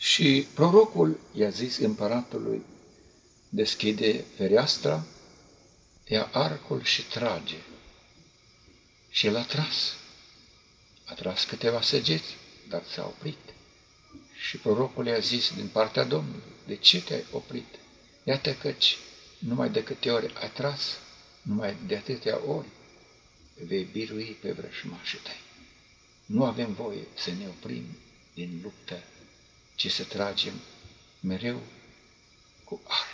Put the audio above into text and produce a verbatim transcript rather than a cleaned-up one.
Și prorocul i-a zis împăratului, deschide fereastra, ia arcul și trage. Și el a tras. A tras câteva săgeți, dar s-a oprit. Și prorocul i-a zis din partea Domnului, de ce te-ai oprit? Iată căci numai de câte ori ai tras, numai de atâtea ori vei birui pe vrăjmașii tăi. Nu avem voie să ne oprim din luptă, ci să tragem mereu cu arc.